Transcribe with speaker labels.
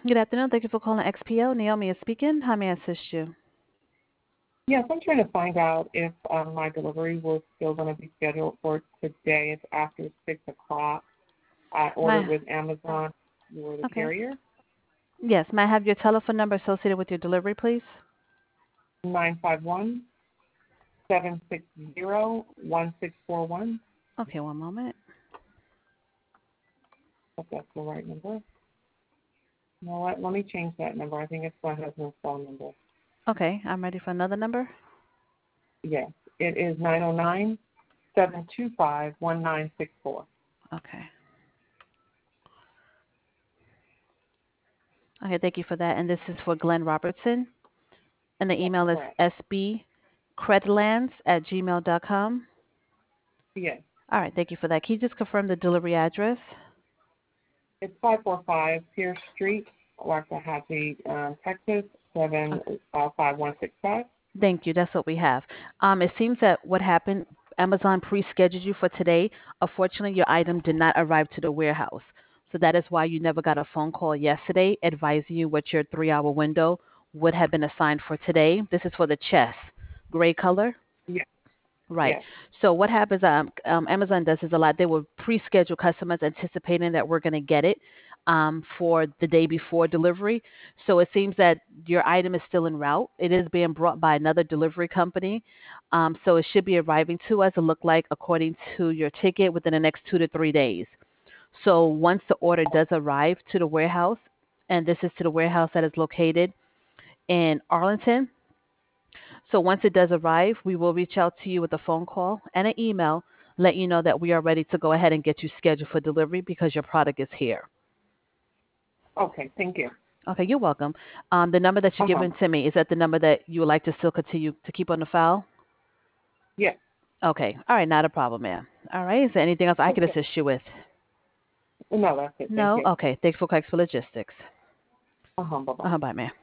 Speaker 1: Good afternoon. Thank you for calling XPO. Naomi is speaking. How may I assist you?
Speaker 2: Yes, I'm trying to find out if my delivery was still going to be scheduled for today. It's after 6 o'clock. I ordered
Speaker 1: My
Speaker 2: with Amazon. You were the
Speaker 1: okay.
Speaker 2: carrier.
Speaker 1: Yes, may I have your telephone number associated with your delivery, please?
Speaker 2: 951-760-1641.
Speaker 1: Okay, one moment.
Speaker 2: If that's the right number. You know what? Let me change that number. I think it's my husband's phone number.
Speaker 1: Okay, I'm ready for another number.
Speaker 2: Yes, it is 909-725-1964.
Speaker 1: Okay. Okay, thank you for that. And this is for Glenn Robertson. And the
Speaker 2: That's
Speaker 1: email is
Speaker 2: correct.
Speaker 1: sbcredlands@gmail.com.
Speaker 2: Yes.
Speaker 1: All right, thank you for that. Can you just confirm the delivery address?
Speaker 2: It's 545 Pierce Street, Waxahachie, Texas,
Speaker 1: Okay,
Speaker 2: 75165.
Speaker 1: thank you. That's what we have. It seems that what happened, Amazon pre-scheduled you for today. Unfortunately, your item did not arrive to the warehouse. So that is why you never got a phone call yesterday advising you what your 3-hour window would have been assigned for today. This is for the chest, gray color.
Speaker 2: Yes,
Speaker 1: Right.
Speaker 2: yes.
Speaker 1: So what happens? Amazon does this a lot. They will pre-schedule customers anticipating that we're going to get it for the day before delivery. So it seems that your item is still en route. It is being brought by another delivery company. So it should be arriving to us. It look like according to your ticket within the next 2 to 3 days. So once the order does arrive to the warehouse, and this is to the warehouse that is located in Arlington, so once it does arrive, we will reach out to you with a phone call and an email, let you know that we are ready to go ahead and get you scheduled for delivery because your product is here.
Speaker 2: Okay, thank you.
Speaker 1: Okay, you're welcome. The number that you're
Speaker 2: Uh-huh.
Speaker 1: giving to me, is that the number that you would like to still continue to keep on the file?
Speaker 2: Yes.
Speaker 1: Okay. All right, not a problem, ma'am. All right. Is there anything else I could
Speaker 2: Okay.
Speaker 1: assist you with?
Speaker 2: No, that's it. Thank
Speaker 1: No?
Speaker 2: you.
Speaker 1: Okay. Thanks for Cox for Logistics.
Speaker 2: Uh-huh. Bye-bye.
Speaker 1: Bye, ma'am.